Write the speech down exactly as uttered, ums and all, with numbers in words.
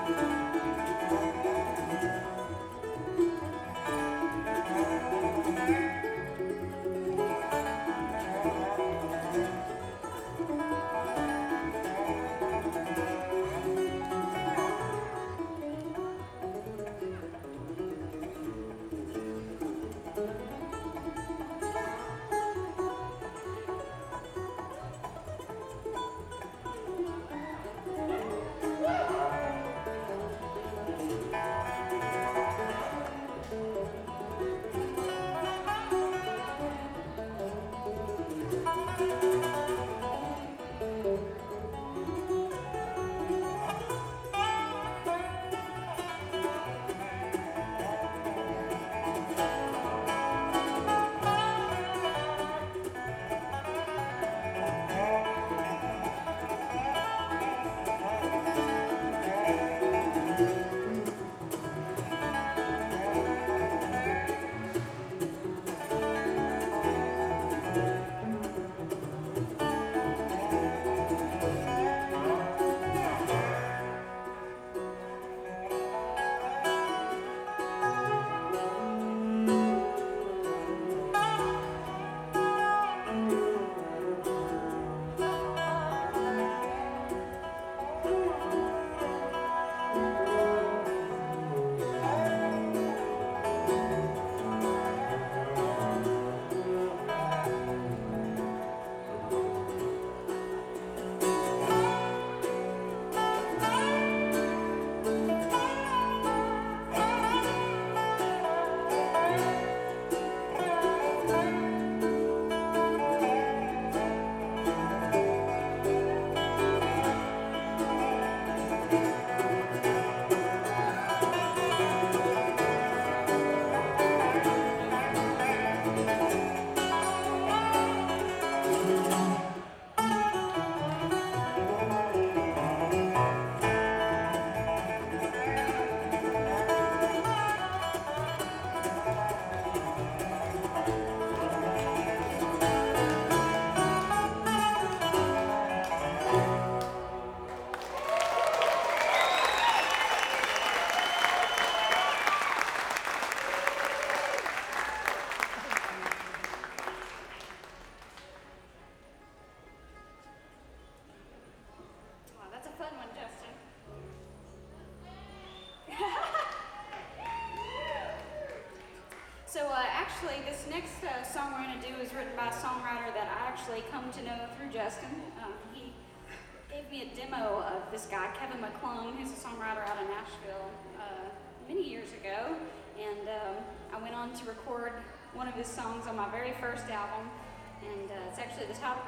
So uh, actually, this next uh, song we're going to do is written by a songwriter that I actually come to know through Justin. Um, he gave me a demo of this guy, Kevin McClung, who's a songwriter out of Nashville, uh, many years ago. And um, I went on to record one of his songs on my very first album. And uh, it's actually the title